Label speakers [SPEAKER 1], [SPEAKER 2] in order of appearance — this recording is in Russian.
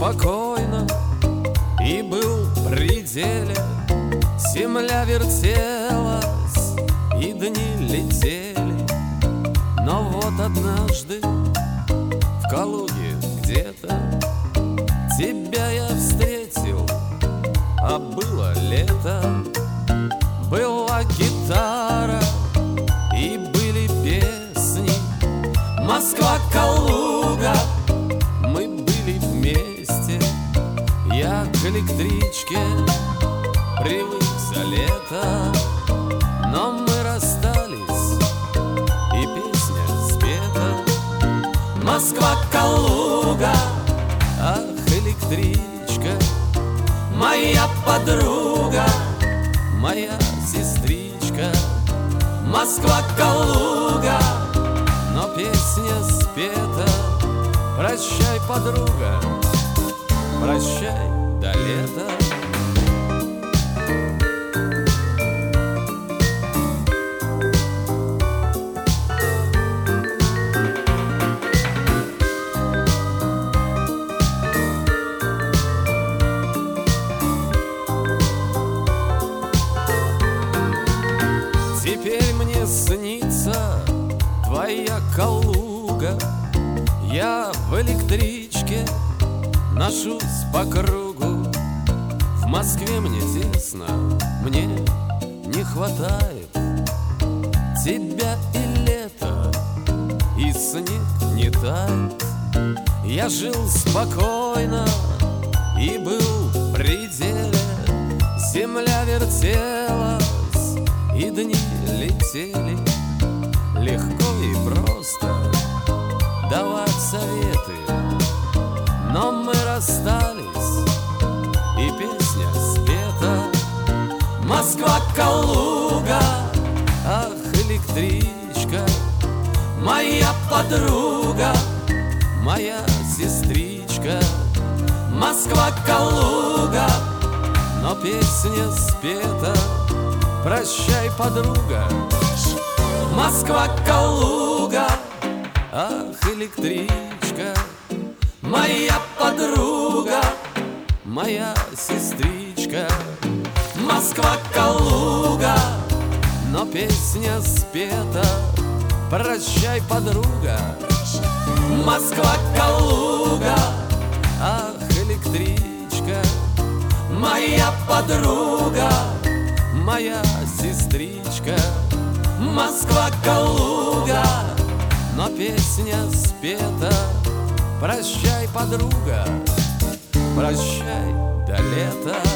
[SPEAKER 1] спокойно и был в пределе. Земля вертелась и дни летели. Но вот однажды в Калуге где-то тебя я встретил, а было лето. Была гитара и были песни. Москва, Калуга, мы были вместе. Я к электричке привык за лето, но мы расстались, и песня спета. Москва, Калуга, ах, электричка, моя подруга, моя сестричка. Москва, Калуга, но песня спета. Прощай, подруга, прощай до лета. Теперь мне снится твоя Калуга. Я в электричке ношусь по кругу. В Москве мне тесно, мне не хватает тебя и лето, и снег не тает. Я жил спокойно и был в пределе. Земля вертелась и дни летели. Легко и просто давать советы, но мы расстались, и песня спета. Москва, Калуга, ах, электричка, моя подруга, моя сестричка. Москва, Калуга, но песня спета. Прощай, подруга, Москва, Калуга, ах, электричка, моя подруга, моя сестричка. Москва, Калуга, но песня спета. Прощай, подруга, Москва, Калуга, ах, электричка, моя подруга, моя сестричка. Москва, Калуга, но песня спета. Прощай, подруга, прощай до лета.